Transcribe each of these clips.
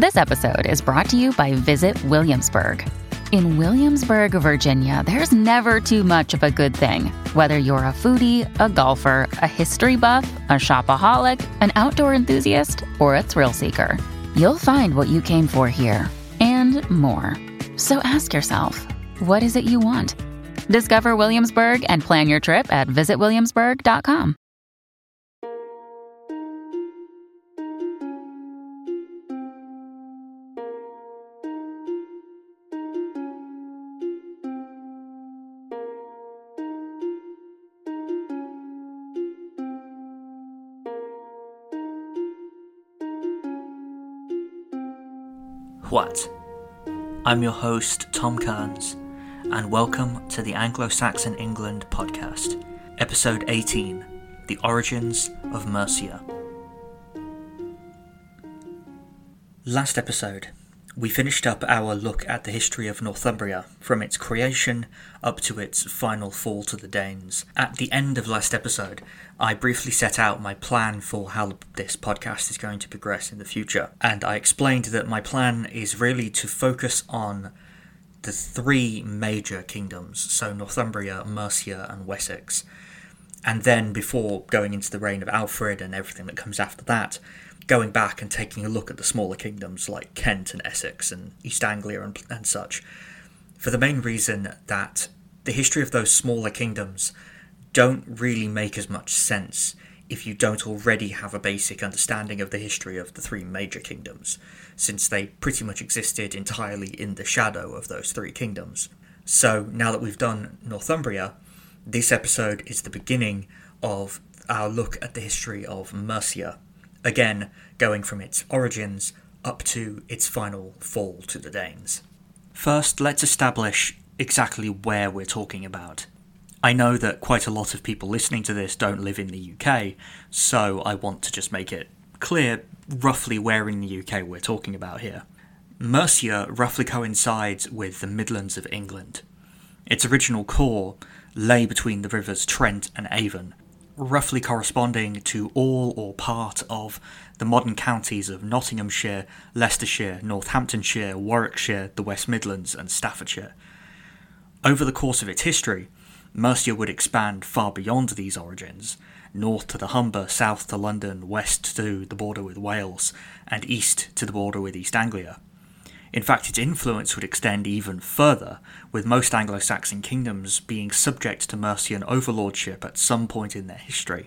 This episode is brought to you by Visit Williamsburg. In Williamsburg, Virginia, there's never too much of a good thing. Whether you're a foodie, a golfer, a history buff, a shopaholic, an outdoor enthusiast, or a thrill seeker, you'll find what you came for here and more. So ask yourself, what is it you want? Discover Williamsburg and plan your trip at visitwilliamsburg.com. What? I'm your host, Tom Kearns, and welcome to the Anglo-Saxon England podcast, episode 18, The Origins of Mercia. Last episode, we finished up our look at the history of Northumbria, from its creation up to its final fall to the Danes. At the end of last episode, I briefly set out my plan for how this podcast is going to progress in the future, and I explained that my plan is really to focus on the three major kingdoms, so Northumbria, Mercia and Wessex, and then before going into the reign of Alfred and everything that comes after that, going back and taking a look at the smaller kingdoms like Kent and Essex and East Anglia and such, for the main reason that the history of those smaller kingdoms don't really make as much sense if you don't already have a basic understanding of the history of the three major kingdoms, since they pretty much existed entirely in the shadow of those three kingdoms. So now that we've done Northumbria, this episode is the beginning of our look at the history of Mercia, again going from its origins up to its final fall to the Danes. First, let's establish exactly where we're talking about. I know that quite a lot of people listening to this don't live in the UK, so I want to just make it clear roughly where in the UK we're talking about here. Mercia roughly coincides with the Midlands of England. Its original core lay between the rivers Trent and Avon, roughly corresponding to all or part of the modern counties of Nottinghamshire, Leicestershire, Northamptonshire, Warwickshire, the West Midlands and Staffordshire. Over the course of its history, Mercia would expand far beyond these origins, north to the Humber, south to London, west to the border with Wales, and east to the border with East Anglia. In fact, its influence would extend even further, with most Anglo-Saxon kingdoms being subject to Mercian overlordship at some point in their history.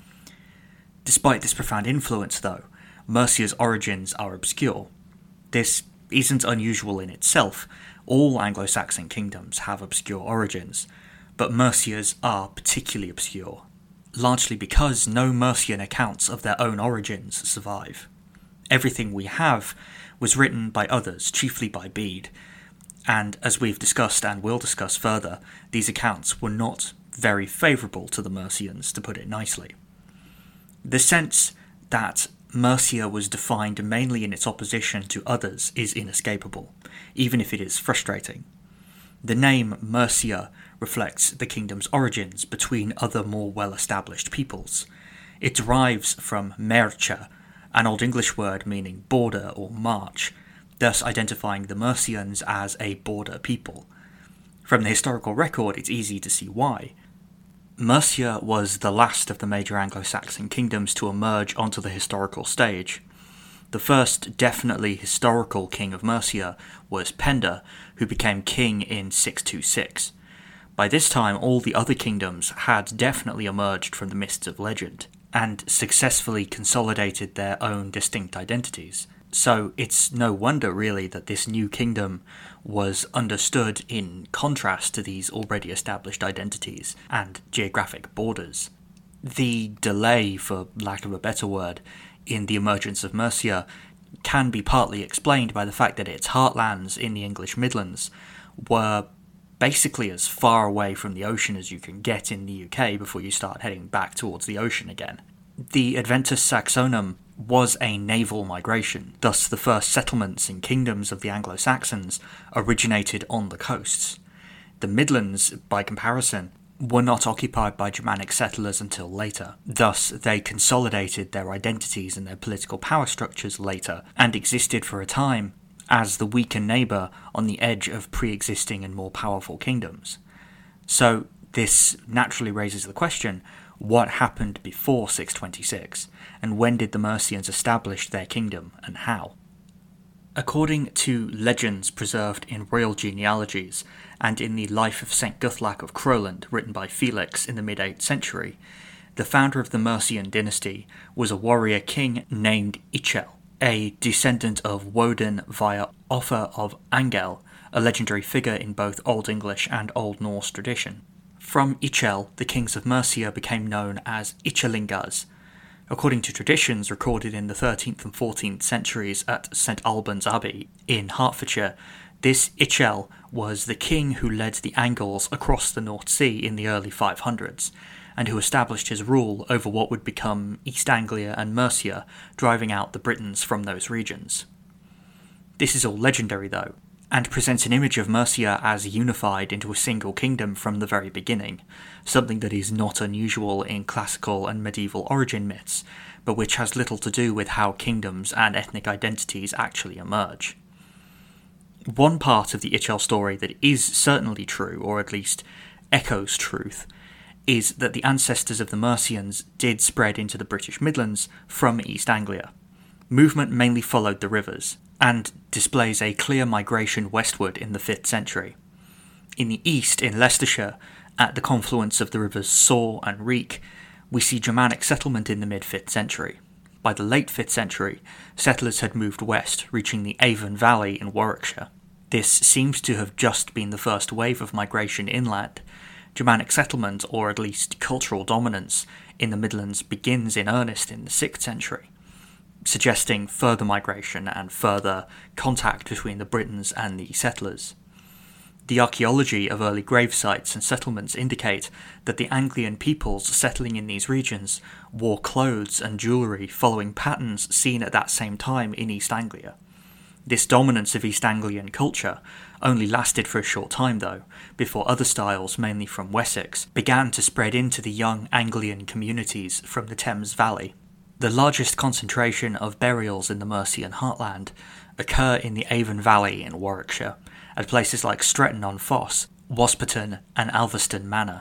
Despite this profound influence, though, Mercia's origins are obscure. This isn't unusual in itself. All Anglo-Saxon kingdoms have obscure origins, but Mercia's are particularly obscure, largely because no Mercian accounts of their own origins survive. Everything we have was written by others, chiefly by Bede, and as we've discussed and will discuss further, these accounts were not very favourable to the Mercians, to put it nicely. The sense that Mercia was defined mainly in its opposition to others is inescapable, even if it is frustrating. The name Mercia reflects the kingdom's origins between other more well-established peoples. It derives from mercia, an Old English word meaning border or march, thus identifying the Mercians as a border people. From the historical record, it's easy to see why. Mercia was the last of the major Anglo-Saxon kingdoms to emerge onto the historical stage. The first definitely historical king of Mercia was Penda, who became king in 626. By this time, all the other kingdoms had definitely emerged from the mists of legend, and successfully consolidated their own distinct identities. So it's no wonder really that this new kingdom was understood in contrast to these already established identities and geographic borders. The delay, for lack of a better word, in the emergence of Mercia can be partly explained by the fact that its heartlands in the English Midlands were basically as far away from the ocean as you can get in the UK before you start heading back towards the ocean again. The Adventus Saxonum was a naval migration, thus the first settlements and kingdoms of the Anglo-Saxons originated on the coasts. The Midlands, by comparison, were not occupied by Germanic settlers until later. Thus, they consolidated their identities and their political power structures later, and existed for a time as the weaker neighbour on the edge of pre-existing and more powerful kingdoms. So, this naturally raises the question, what happened before 626, and when did the Mercians establish their kingdom, and how? According to legends preserved in royal genealogies and in the Life of St. Guthlac of Crowland, written by Felix in the mid-8th century, the founder of the Mercian dynasty was a warrior king named Ichel, a descendant of Woden via Offa of Angel, a legendary figure in both Old English and Old Norse tradition. From Ichel, the kings of Mercia became known as Ichelingas. According to traditions recorded in the 13th and 14th centuries at St Albans Abbey in Hertfordshire, this Ichel was the king who led the Angles across the North Sea in the early 500s, and who established his rule over what would become East Anglia and Mercia, driving out the Britons from those regions. This is all legendary though, and presents an image of Mercia as unified into a single kingdom from the very beginning, something that is not unusual in classical and medieval origin myths, but which has little to do with how kingdoms and ethnic identities actually emerge. One part of the Ichel story that is certainly true, or at least echoes truth, is that the ancestors of the Mercians did spread into the British Midlands from East Anglia. Movement mainly followed the rivers, and displays a clear migration westward in the 5th century. In the east, in Leicestershire, at the confluence of the rivers Soar and Reek, we see Germanic settlement in the mid-5th century. By the late 5th century, settlers had moved west, reaching the Avon Valley in Warwickshire. This seems to have just been the first wave of migration inland. Germanic settlement, or at least cultural dominance, in the Midlands begins in earnest in the 6th century, suggesting further migration and further contact between the Britons and the settlers. The archaeology of early grave sites and settlements indicate that the Anglian peoples settling in these regions wore clothes and jewellery following patterns seen at that same time in East Anglia. This dominance of East Anglian culture only lasted for a short time though, before other styles, mainly from Wessex, began to spread into the young Anglian communities from the Thames Valley. The largest concentration of burials in the Mercian heartland occur in the Avon Valley in Warwickshire, at places like Stretton-on-Foss, Wasperton and Alveston Manor.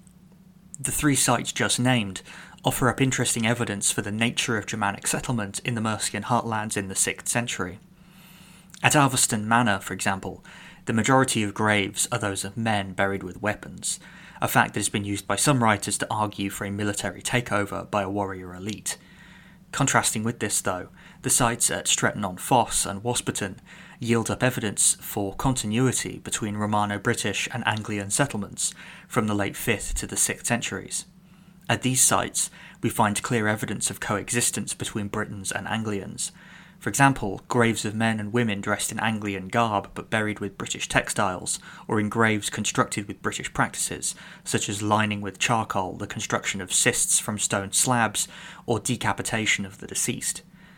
The three sites just named offer up interesting evidence for the nature of Germanic settlement in the Mercian heartlands in the 6th century. At Alveston Manor, for example, the majority of graves are those of men buried with weapons, a fact that has been used by some writers to argue for a military takeover by a warrior elite. Contrasting with this, though, the sites at Stretton-on-Foss and Wasperton yield up evidence for continuity between Romano-British and Anglian settlements from the late 5th to the 6th centuries. At these sites, we find clear evidence of coexistence between Britons and Anglians. For example, graves of men and women dressed in Anglian garb but buried with British textiles, or in graves constructed with British practices, such as lining with charcoal, the construction of cists from stone slabs, or decapitation of the deceased.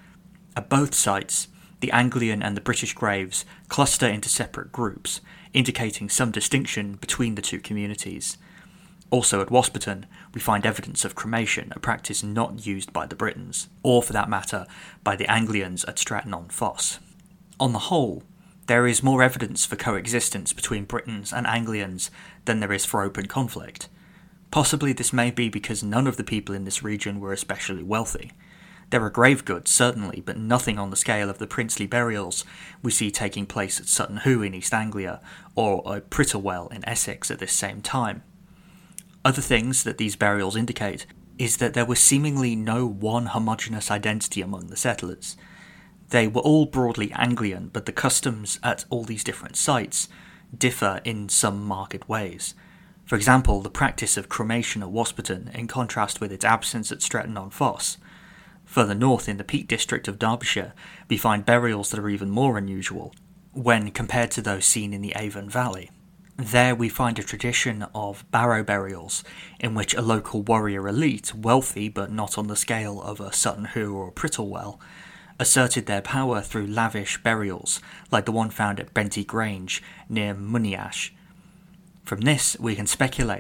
At both sites, the Anglian and the British graves cluster into separate groups, indicating some distinction between the two communities. Also at Wasperton, we find evidence of cremation, a practice not used by the Britons, or for that matter, by the Anglians at Stretton-on-Foss. On the whole, there is more evidence for coexistence between Britons and Anglians than there is for open conflict. Possibly this may be because none of the people in this region were especially wealthy. There are grave goods, certainly, but nothing on the scale of the princely burials we see taking place at Sutton Hoo in East Anglia, or at Prittlewell in Essex at this same time. Other things that these burials indicate is that there was seemingly no one homogeneous identity among the settlers. They were all broadly Anglian, but the customs at all these different sites differ in some marked ways. For example, the practice of cremation at Wasperton in contrast with its absence at Stretton-on-Foss. Further north in the Peak District of Derbyshire, we find burials that are even more unusual when compared to those seen in the Avon Valley. There we find a tradition of barrow burials, in which a local warrior elite, wealthy but not on the scale of a Sutton Hoo or a Prittlewell, asserted their power through lavish burials, like the one found at Benty Grange, near Muniash. From this, we can speculate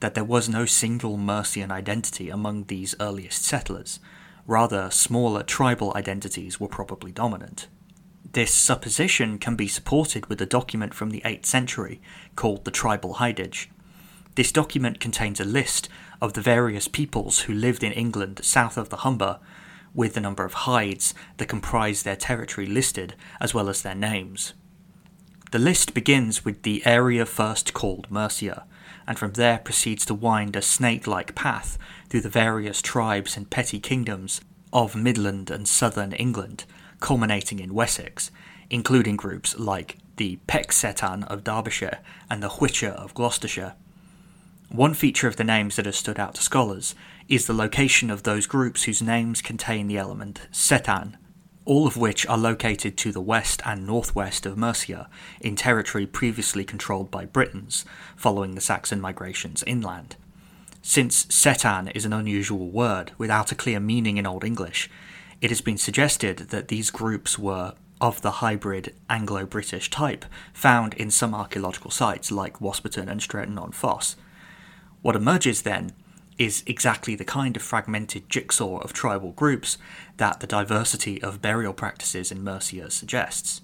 that there was no single Mercian identity among these earliest settlers. Rather, smaller tribal identities were probably dominant. This supposition can be supported with a document from the 8th century called the Tribal Hidage. This document contains a list of the various peoples who lived in England south of the Humber, with the number of hides that comprise their territory listed, as well as their names. The list begins with the area first called Mercia, and from there proceeds to wind a snake-like path through the various tribes and petty kingdoms of Midland and southern England, culminating in Wessex, including groups like the Pecsetan of Derbyshire and the Whicher of Gloucestershire. One feature of the names that has stood out to scholars is the location of those groups whose names contain the element setan, all of which are located to the west and northwest of Mercia, in territory previously controlled by Britons, following the Saxon migrations inland. Since setan is an unusual word without a clear meaning in Old English, it has been suggested that these groups were of the hybrid Anglo-British type found in some archaeological sites like Wasperton and Stretton-on-Foss. What emerges then is exactly the kind of fragmented jigsaw of tribal groups that the diversity of burial practices in Mercia suggests.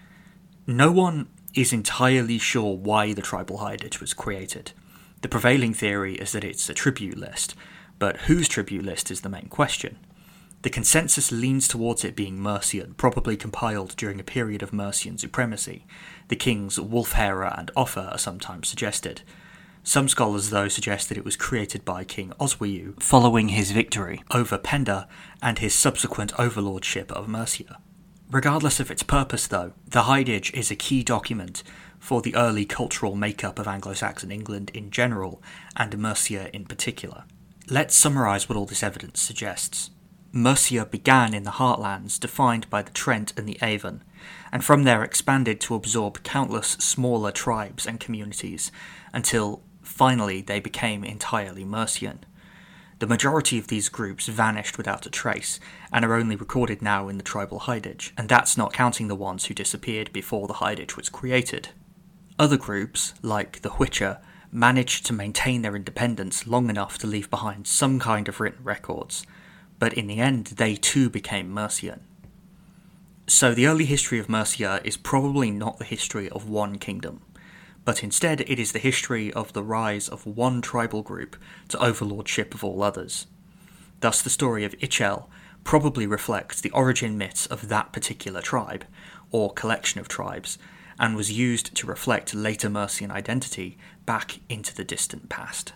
No one is entirely sure why the tribal hidage was created. The prevailing theory is that it's a tribute list, but whose tribute list is the main question. The consensus leans towards it being Mercian, probably compiled during a period of Mercian supremacy. The kings Wulfhere and Offa are sometimes suggested. Some scholars, though, suggest that it was created by King Oswiu following his victory over Penda and his subsequent overlordship of Mercia. Regardless of its purpose, though, the Hidage is a key document for the early cultural makeup of Anglo-Saxon England in general, and Mercia in particular. Let's summarise what all this evidence suggests. Mercia began in the heartlands defined by the Trent and the Avon, and from there expanded to absorb countless smaller tribes and communities, until finally they became entirely Mercian. The majority of these groups vanished without a trace, and are only recorded now in the tribal hidage, and that's not counting the ones who disappeared before the hidage was created. Other groups, like the Whicher, managed to maintain their independence long enough to leave behind some kind of written records, but in the end they too became Mercian. So the early history of Mercia is probably not the history of one kingdom, but instead it is the history of the rise of one tribal group to overlordship of all others. Thus the story of Ichel probably reflects the origin myths of that particular tribe, or collection of tribes, and was used to reflect later Mercian identity back into the distant past.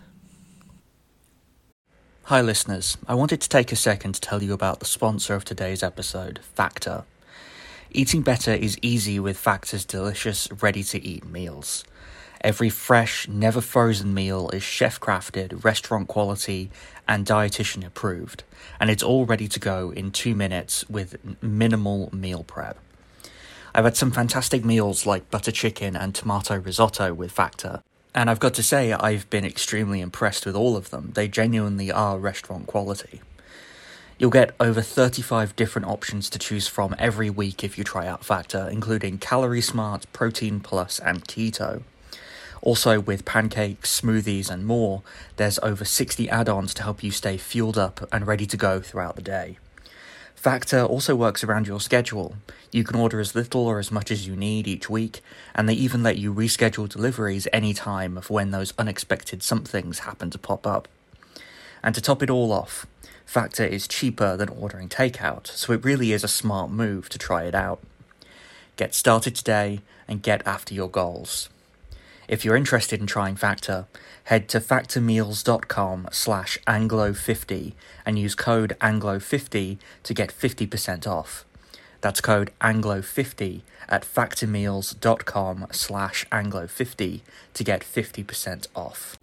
Hi listeners, I wanted to take a second to tell you about the sponsor of today's episode, Factor. Eating better is easy with Factor's delicious, ready-to-eat meals. Every fresh, never frozen meal is chef-crafted, restaurant quality, and dietitian approved, and it's all ready to go in 2 minutes with minimal meal prep. I've had some fantastic meals like butter chicken and tomato risotto with Factor, and I've got to say I've been extremely impressed with all of them. They genuinely are restaurant quality. You'll get over 35 different options to choose from every week if you try out Factor, including Calorie Smart, Protein Plus, and Keto. Also, with pancakes, smoothies, and more, there's over 60 add-ons to help you stay fueled up and ready to go throughout the day. Factor also works around your schedule. You can order as little or as much as you need each week, and they even let you reschedule deliveries any time of when those unexpected somethings happen to pop up. And to top it all off, Factor is cheaper than ordering takeout, so it really is a smart move to try it out. Get started today and get after your goals. If you're interested in trying Factor, head to factormeals.com/Anglo50 and use code Anglo50 to get 50% off. That's code Anglo50 at factormeals.com/Anglo50 to get 50% off.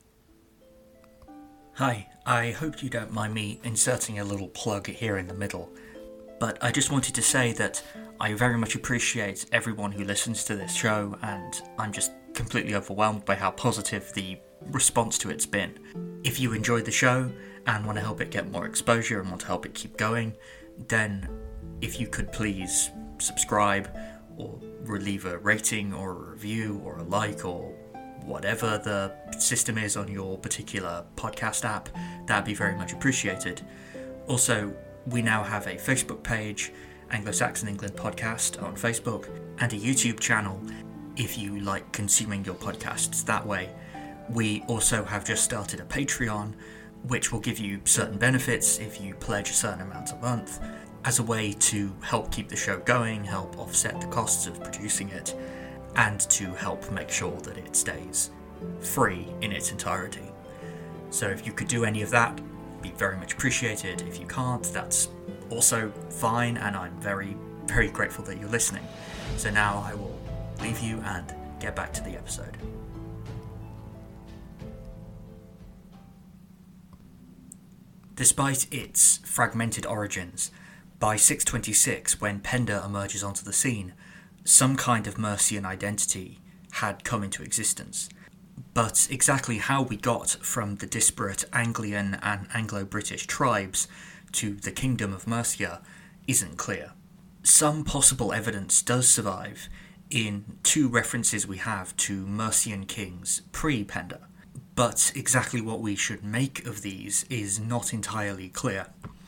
Hi, I hope you don't mind me inserting a little plug here in the middle, but I just wanted to say that I very much appreciate everyone who listens to this show, and I'm just completely overwhelmed by how positive the response to it's been. If you enjoyed the show and want to help it get more exposure and want to help it keep going, then if you could please subscribe or leave a rating or a review or a like or whatever the system is on your particular podcast app, that'd be very much appreciated. Also, we now have a Facebook page, Anglo-Saxon England Podcast on Facebook, and a YouTube channel if you like consuming your podcasts that way. We also have just started a Patreon, which will give you certain benefits if you pledge a certain amount a month, as a way to help keep the show going, help offset the costs of producing it, and to help make sure that it stays free in its entirety. So if you could do any of that, be very much appreciated. If you can't, that's also fine, and I'm very, very grateful that you're listening. So now I will leave you and get back to the episode. Despite its fragmented origins, by 626, when Penda emerges onto the scene, some kind of Mercian identity had come into existence. But exactly how we got from the disparate Anglian and Anglo-British tribes to the Kingdom of Mercia isn't clear. Some possible evidence does survive in two references we have to Mercian kings pre-Penda, but exactly what we should make of these is not entirely clear.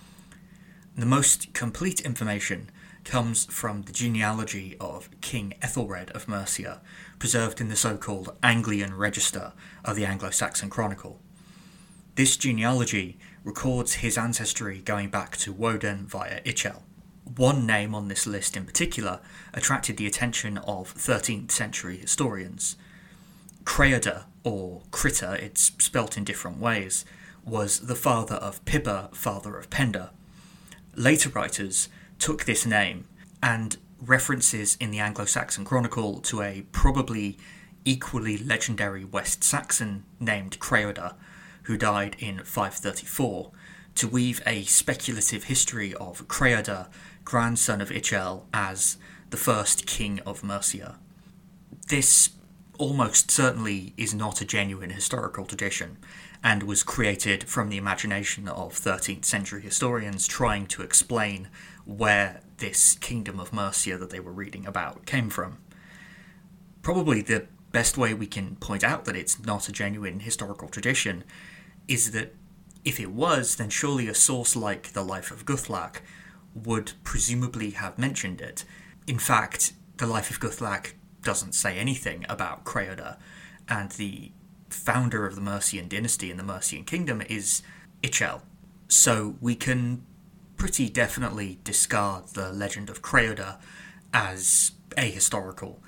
The most complete information comes from the genealogy of King Ethelred of Mercia, preserved in the so-called Anglian Register of the Anglo-Saxon Chronicle. This genealogy records his ancestry going back to Woden via Ichel. One name on this list in particular attracted the attention of 13th century historians. Creada, or Critter, it's spelt in different ways, was the father of Pibba, father of Penda. Later writers took this name, and references in the Anglo-Saxon Chronicle to a probably equally legendary West Saxon named Creada, who died in 534, to weave a speculative history of Creada, grandson of Ichel, as the first king of Mercia. This almost certainly is not a genuine historical tradition, and was created from the imagination of 13th century historians trying to explain where this kingdom of Mercia that they were reading about came from. Probably the best way we can point out that it's not a genuine historical tradition is that if it was, then surely a source like the Life of Guthlac would presumably have mentioned it. In fact, the Life of Guthlac doesn't say anything about Creada, and the founder of the Mercian dynasty in the Mercian kingdom is Ichel. So we can pretty definitely discard the legend of Creada as ahistorical.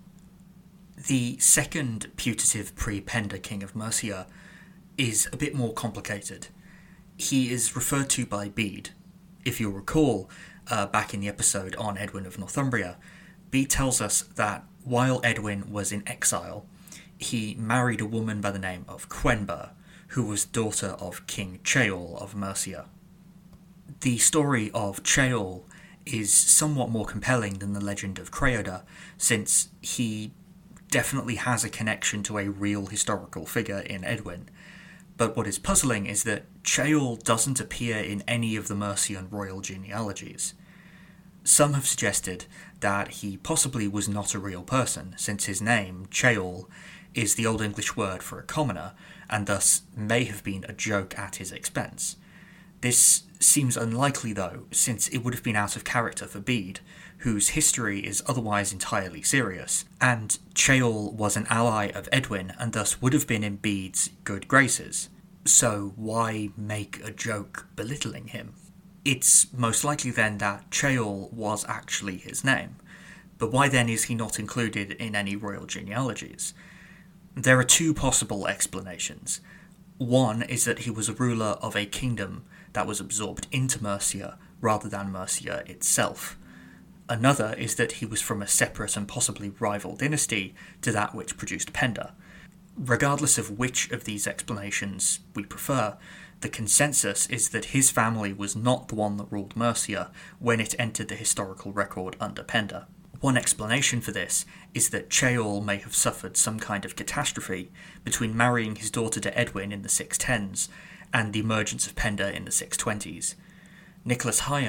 The second putative pre-Penda king of Mercia is a bit more complicated. He is referred to by Bede. If you'll recall, back in the episode on Edwin of Northumbria, Bede tells us that while Edwin was in exile, he married a woman by the name of Quenba, who was daughter of King Ceol of Mercia. The story of Ceol is somewhat more compelling than the legend of Creada, since he definitely has a connection to a real historical figure in Edwin. But what is puzzling is that Ceol doesn't appear in any of the Mercian royal genealogies. Some have suggested that he possibly was not a real person, since his name, Ceol, is the Old English word for a commoner, and thus may have been a joke at his expense. This seems unlikely though, since it would have been out of character for Bede, whose history is otherwise entirely serious, and Ceol was an ally of Edwin and thus would have been in Bede's good graces. So why make a joke belittling him? It's most likely then that Ceol was actually his name, but why then is he not included in any royal genealogies? There are two possible explanations. One is that he was a ruler of a kingdom that was absorbed into Mercia rather than Mercia itself. Another is that he was from a separate and possibly rival dynasty to that which produced Penda. Regardless of which of these explanations we prefer, the consensus is that his family was not the one that ruled Mercia when it entered the historical record under Penda. One explanation for this is that Ceol may have suffered some kind of catastrophe between marrying his daughter to Edwin in the 610s and the emergence of Penda in the 620s. Nicholas Higham,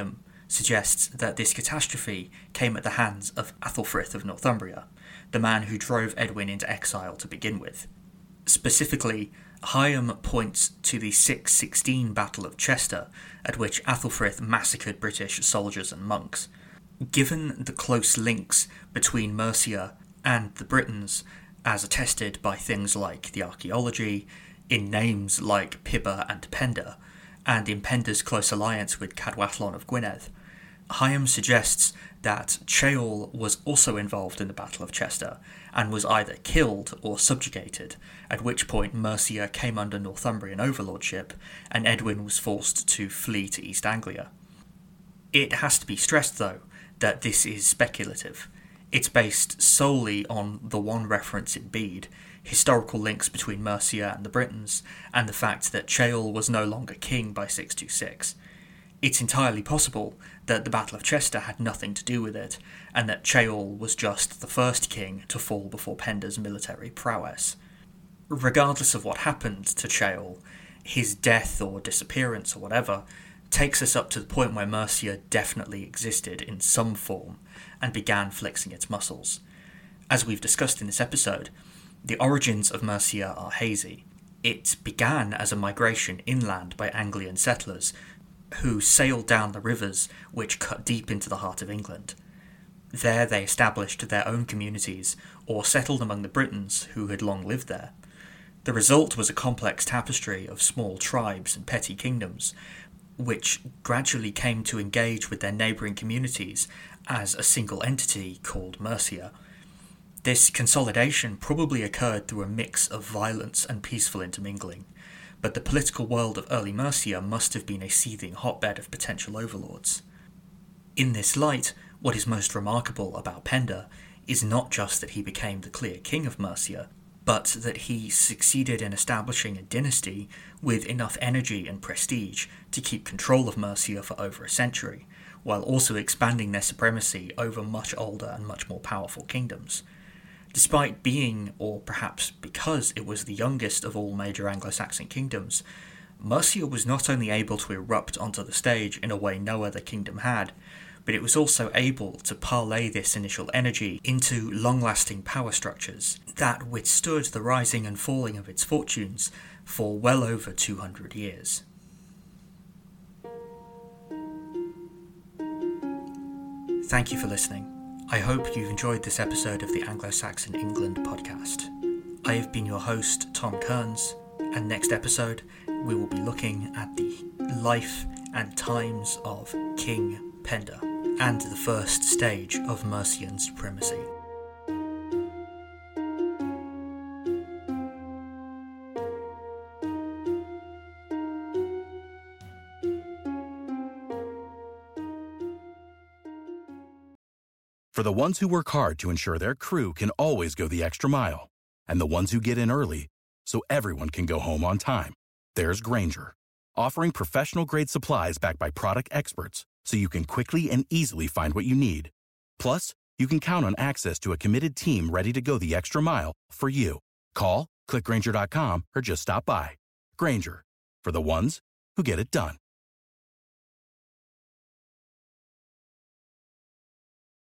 suggests that this catastrophe came at the hands of Athelfrith of Northumbria, the man who drove Edwin into exile to begin with. Specifically, Higham points to the 616 Battle of Chester, at which Athelfrith massacred British soldiers and monks. Given the close links between Mercia and the Britons, as attested by things like the archaeology, in names like Pibba and Penda, and in Penda's close alliance with Cadwallon of Gwynedd, Higham suggests that Ceawl was also involved in the Battle of Chester, and was either killed or subjugated, at which point Mercia came under Northumbrian overlordship, and Edwin was forced to flee to East Anglia. It has to be stressed, though, that this is speculative. It's based solely on the one reference in Bede, historical links between Mercia and the Britons, and the fact that Ceawl was no longer king by 626. It's entirely possible that the Battle of Chester had nothing to do with it, and that Ceawl was just the first king to fall before Penda's military prowess. Regardless of what happened to Ceawl, his death or disappearance or whatever takes us up to the point where Mercia definitely existed in some form and began flexing its muscles. As we've discussed in this episode, the origins of Mercia are hazy. It began as a migration inland by Anglian settlers who sailed down the rivers which cut deep into the heart of England. There they established their own communities or settled among the Britons who had long lived there. The result was a complex tapestry of small tribes and petty kingdoms, which gradually came to engage with their neighbouring communities as a single entity called Mercia. This consolidation probably occurred through a mix of violence and peaceful intermingling, but the political world of early Mercia must have been a seething hotbed of potential overlords. In this light, what is most remarkable about Penda is not just that he became the clear king of Mercia, but that he succeeded in establishing a dynasty with enough energy and prestige to keep control of Mercia for over a century, while also expanding their supremacy over much older and much more powerful kingdoms. Despite being, or perhaps because it was the youngest of all major Anglo-Saxon kingdoms, Mercia was not only able to erupt onto the stage in a way no other kingdom had, but it was also able to parlay this initial energy into long-lasting power structures that withstood the rising and falling of its fortunes for well over 200 years. Thank you for listening. I hope you've enjoyed this episode of the Anglo-Saxon England podcast. I have been your host, Tom Kearns, and next episode we will be looking at the life and times of King Penda and the first stage of Mercian supremacy. For the ones who work hard to ensure their crew can always go the extra mile, and the ones who get in early so everyone can go home on time, there's Grainger, offering professional-grade supplies backed by product experts so you can quickly and easily find what you need. Plus, you can count on access to a committed team ready to go the extra mile for you. Call, click Grainger.com, or just stop by. Grainger, for the ones who get it done.